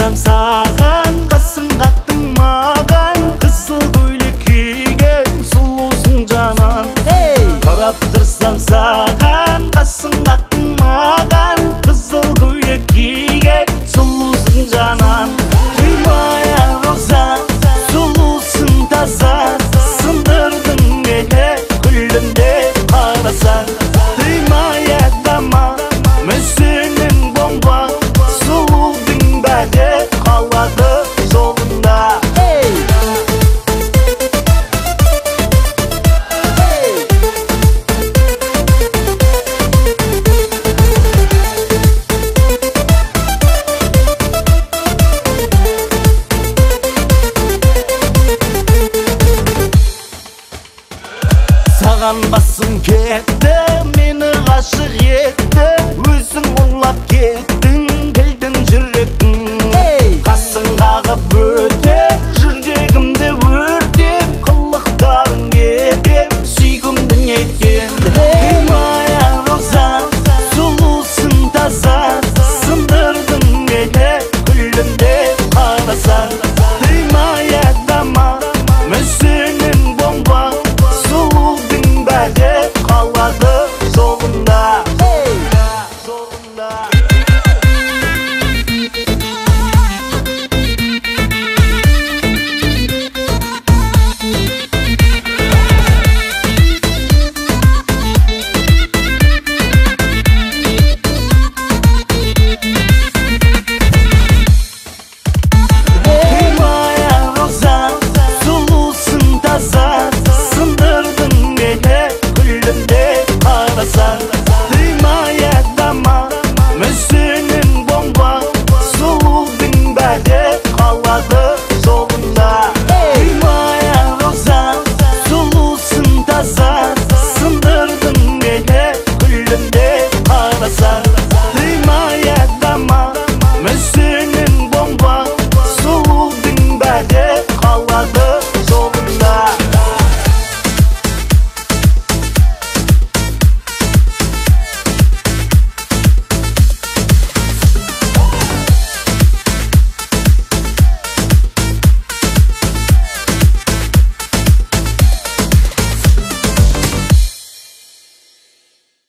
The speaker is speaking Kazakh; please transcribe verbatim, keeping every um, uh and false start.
тұрсам саған, қасың қақтың маған, қызыл көйлек киген сұлусың жанан. Қарап тұрсам саған, қасың қақтың маған, қызыл көйлек киген сұлусың жанан. Құймая роза, сұлусың таза, сындырдың мені күлімде қарасаң. Құймая дама, мүсінің бомба, сұлудың бәрі қалады жолында. Саған басым кетті, мені ғашық етті, өзің ұрлап кеттің, келдің жүректің. Қасың қағып өтеп, жүрегімді өртеп, қылықтарың кетіп, сүйгімдің еткен. Құймая роза, сұлусың таза, сындырдың мені күлімде қарасаң. Құймая дама, мүсінің бомба, сұлудың бәрі қалады жолында. Құймая дама, мүсінің бомба, сұлудың бәрі қалады жолында. Құймая роза, сұлусың таза, сындырдың мені күлімде қарасаң.